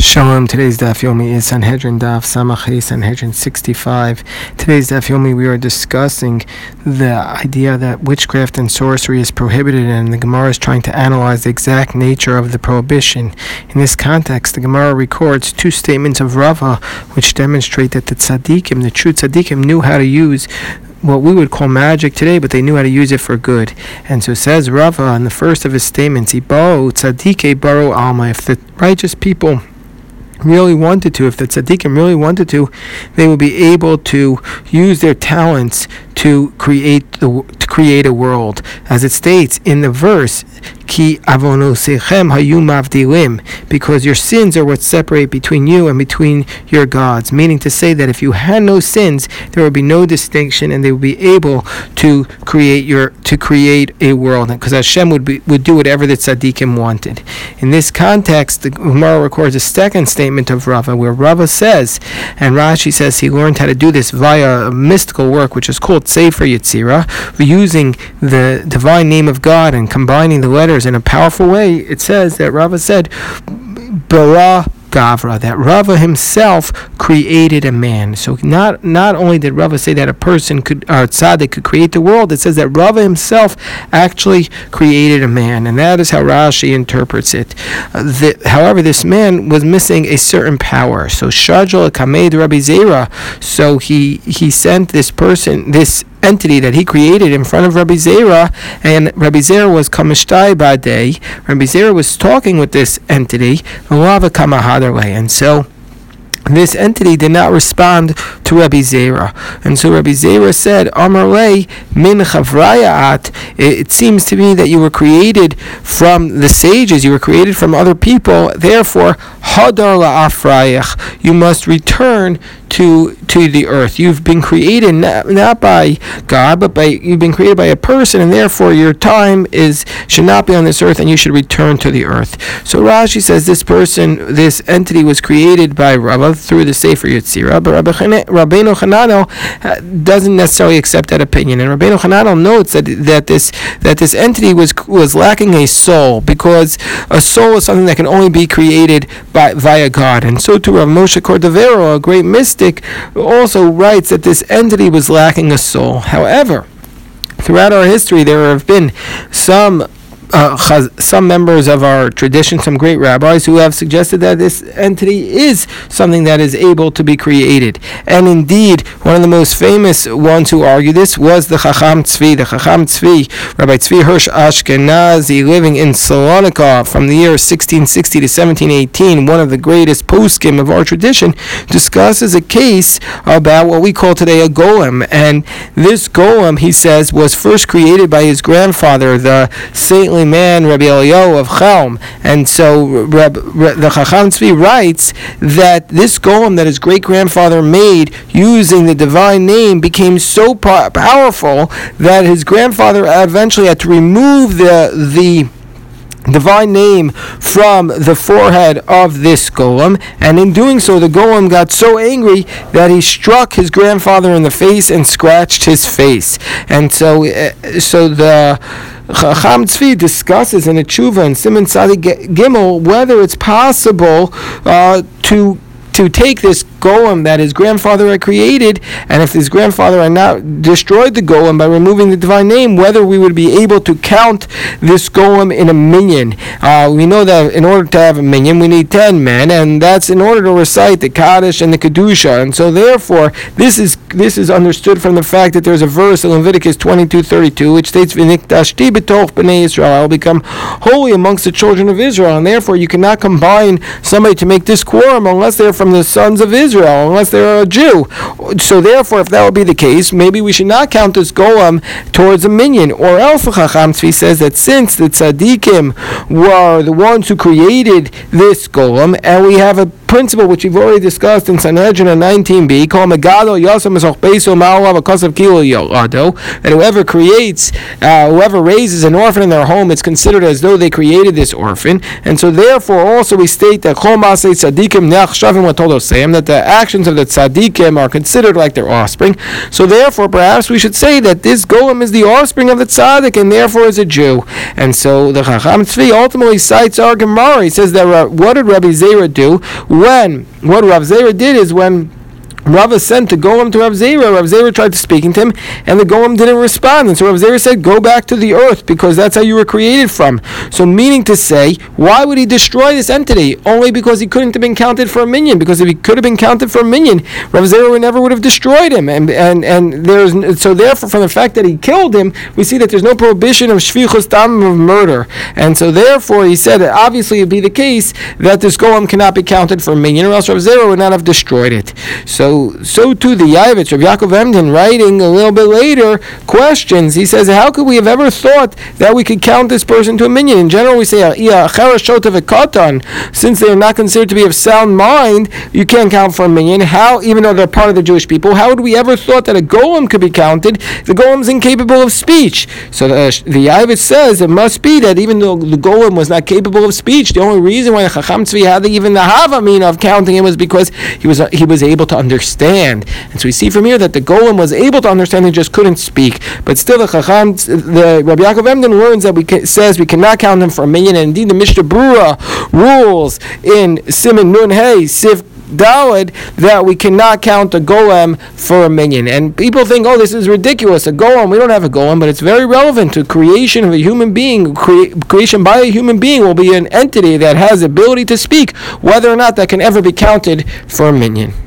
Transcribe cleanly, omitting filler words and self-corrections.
Shalom. Today's Daf Yomi is Sanhedrin Daf Samach Sanhedrin 65. Today's Daf Yomi we are discussing the idea that witchcraft and sorcery is prohibited, and the Gemara is trying to analyze the exact nature of the prohibition. In this context, the Gemara records two statements of Rava which demonstrate that the tzaddikim, the true tzaddikim, knew how to use what we would call magic today, but they knew how to use it for good. And so says Rava in the first of his statements, Ibao tzaddike baro alma, if the righteous people really wanted to, if the tzaddikim really wanted to, they would be able to use their talents to create a world. As it states in the verse, Ki avonosechem hayu mavdilim, because your sins are what separate between you and between your gods. Meaning to say that if you had no sins, there would be no distinction, and they would be able to create a world, because Hashem would do whatever the tzaddikim wanted. In this context, the Gemara records a second statement of Rava, where Rava says, and Rashi says he learned how to do this via a mystical work which is called Sefer Yetzirah, using the divine name of God and combining the letters in a powerful way. It says that Rava said, Bara Gavra, that Rava himself created a man. So not only did Rava say that a person tzaddik could create the world, it says that Rava himself actually created a man, and that is how Rashi interprets it. However, this man was missing a certain power. So Shajal Kamed Rabbi Zera, so he sent this person, this entity that he created in front of Rabbi Zera, and Rabbi Zera was kamishtai badei. Rabbi Zera was talking with this entity, and so this entity did not respond to Rabbi Zera. And so Rabbi Zera said, Amar lei min chavrayat, it seems to me that you were created from the sages, you were created from other people, therefore, hadar la'afrayach, you must return to the earth. You've been created not by God, but you've been created by a person, and therefore your time should not be on this earth, and you should return to the earth. So Rashi says this entity was created by Rava through the Sefer Yetzirah, but Rabbeinu Hananel doesn't necessarily accept that opinion, and Rabbeinu Hananel notes that this entity was lacking a soul, because a soul is something that can only be created via God. And so to Rav Moshe Cordovero, a great mystic, also writes that this entity was lacking a soul. However, throughout our history, there have been some members of our tradition, some great rabbis, who have suggested that this entity is something that is able to be created. And indeed, one of the most famous ones who argue this was the Chacham Tzvi. The Chacham Tzvi, Rabbi Tzvi Hirsch Ashkenazi, living in Salonika from the year 1660 to 1718, one of the greatest poskim of our tradition, discusses a case about what we call today a golem. And this golem, he says, was first created by his grandfather, the saintly man Rabbi Eliyahu of Chelm. And so the Chacham Tzvi writes that this golem that his great-grandfather made using the divine name became so powerful that his grandfather eventually had to remove the divine name from the forehead of this golem, and in doing so the golem got so angry that he struck his grandfather in the face and scratched his face. And so the Chacham Tzvi discusses in a tshuva in Siman Tzadi Gimel whether it's possible to take this golem that his grandfather had created, and if his grandfather had not destroyed the golem by removing the divine name, whether we would be able to count this golem in a minyan. We know that in order to have a minyan, we need 10 men, and that's in order to recite the Kaddish and the Kedusha. And so therefore, this is understood from the fact that there's a verse in Leviticus 22:32 which states, V'niktashti b'toch b'nei Yisrael, I will become holy amongst the children of Israel. And therefore, you cannot combine somebody to make this quorum unless they're from the sons of Israel, unless they're a Jew. So therefore, if that would be the case, maybe we should not count this golem towards a minyan. Or else, Chacham Tzvi says that since the tzaddikim were the ones who created this golem, and we have a principle which we've already discussed in Sanhedrin 19b, called Megado Yosem Esoch Beiso Ma'alav Akasav Kilo Yolado, that whoever raises an orphan in their home, it's considered as though they created this orphan. And so therefore also we state that Chol Masei Tzadikim Neach Shavim Latolosayim, that the actions of the tzaddikim are considered like their offspring. So therefore perhaps we should say that this golem is the offspring of the tzaddik and therefore is a Jew. And so the Chacham Tzvi ultimately cites our Gemara. He says that what did Rabbi Zera do what Rav Zera did is when Rava sent the golem to Rav Zera tried to speaking to him, and the golem didn't respond. And so Rav Zera said, go back to the earth, because that's how you were created from. So meaning to say, why would he destroy this entity? Only because he couldn't have been counted for a minion. Because if he could have been counted for a minion, Rav Zera never would have destroyed him. And so therefore, from the fact that he killed him, we see that there's no prohibition of shvichus damim, of murder. And so therefore, he said, obviously it would be the case that this golem cannot be counted for a minion, or else Rav Zera would not have destroyed it. So too the Yavitch of Yaakov Emden, writing a little bit later, questions. He says, how could we have ever thought that we could count this person to a minion? In general, we say, since they are not considered to be of sound mind, you can't count for a minion. How, even though they're part of the Jewish people, how would we ever thought that a golem could be counted? The golem's incapable of speech. So the Yavitch says it must be that even though the golem was not capable of speech, the only reason why the Chacham Tzvi had even the Havamina of counting him was because he was able to understand. And so we see from here that the golem was able to understand, he just couldn't speak. But still, the Rabbi Yaakov Emden learns that says we cannot count him for a minion. And indeed, the Mishnah Brura rules in Siman Nun Hey Sif Daled that we cannot count a golem for a minion. And people think, oh, this is ridiculous. A golem, we don't have a golem, but it's very relevant to creation of a human being. Creation by a human being will be an entity that has the ability to speak, whether or not that can ever be counted for a minion.